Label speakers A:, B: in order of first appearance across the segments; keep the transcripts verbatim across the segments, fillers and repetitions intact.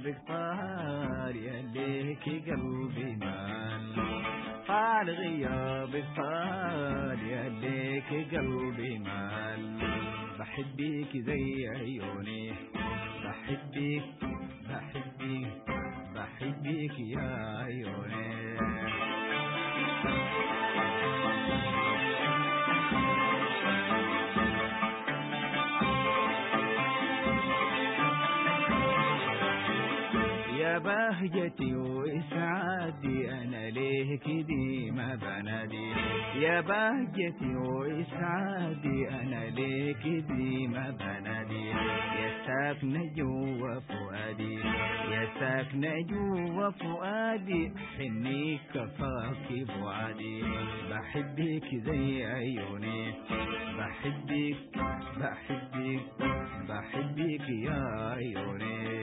A: غيابك طال يليك قلبي مال طال غيابك طال يليك قلبي مال بحبك زي عيوني بحبك بحبك بحبك يا عيوني يا بهجتي وإسعادي أنا ليه كدي ما بنادي يا بهجتي وإسعادي أنا ليه كدي ما بنادي يا ساكنة جوا فؤادي يا ساكنة جوا فؤادي حني كفاك بعادي بحبك زي عيوني بحبك بحبك بحبك يا عيوني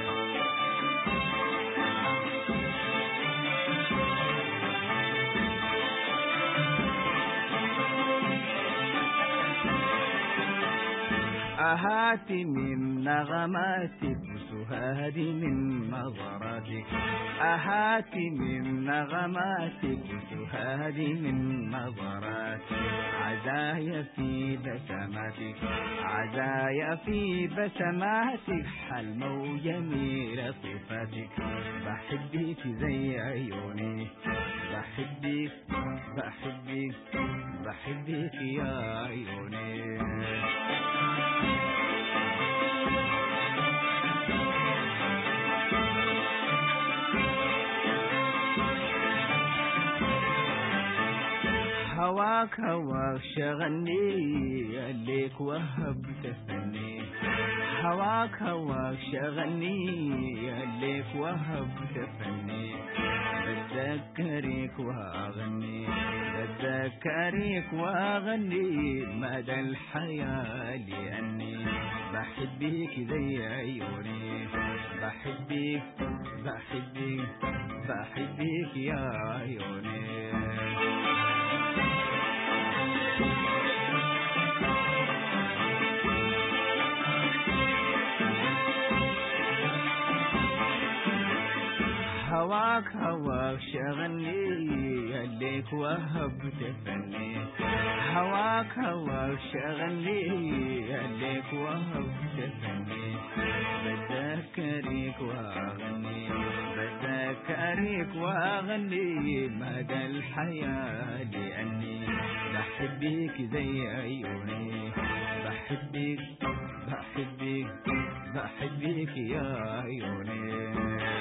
A: أهاتي من نغماتك وسهادي من نظراتك أهاتي من نغماتك وسهادي من نظراتك عزايا في بسماتك عزايا في بسماتك حلمة وجميلة صفاتك بحبك زي عيوني بحبك بحبك بحبك يا عيوني هواك هواك شغلني يليك وهبت فني هواك هواك شغلني يليك وهبت فني بتذكرك واغني بتذكرك واغني مدى الحياة لأني بحبك زي عيوني بحبك بحبك بحبك يا عيوني هواك هواك شغلني يليك وهبت فني هواك هواك شغلني يليك وهبت فني بتذكرك واغني بتذكرك واغني مدى الحياة لأني بحبك زي عيوني بحبك بحبك بحبك يا عيوني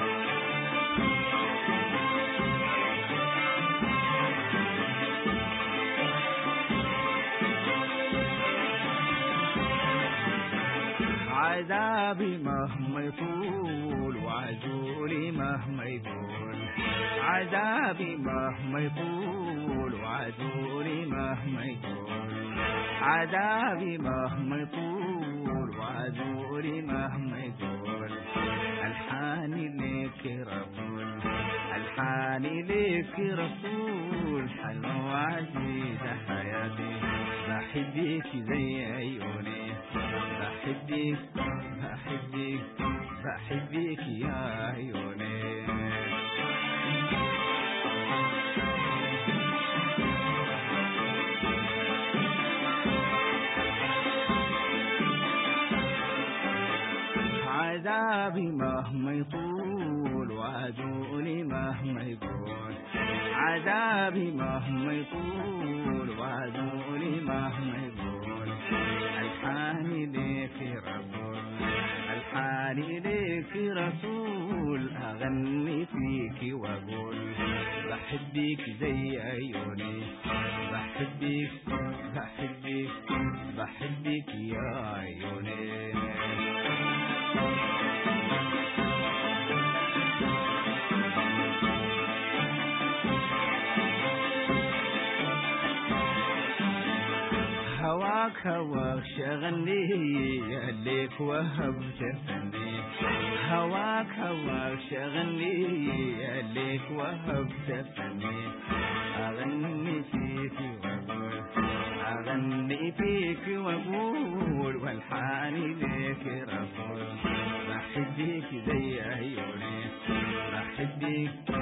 A: عذابي مهما يطول وعزولي مهما يطول عذابي مهما يطول وعزولي مهما يطول عذابي مهما يطول وعزولي مهما يطول الحاني لك رسول الحاني لك رسول حلوة وعزيزة حياتي بحبك زي عيوني بحبك بحبك بحبك يا عيوني عذابي مهما يطول وعدولي مهما يطول عذابي مهما يطول وعدولي مهما يطول الحاني لك رسول الحاني لك رسول أغني فيك وأقول بحبك زي عيوني بحبك بحبك بحبك يا عيوني هواك هواك شغلني يليك وهبت فني هواك هواك شغلني يليك وهبت فني أغني فيك وأقول أغني فيك بيك واقول والحاني ليك رسول بحبك زي عيوني بحبك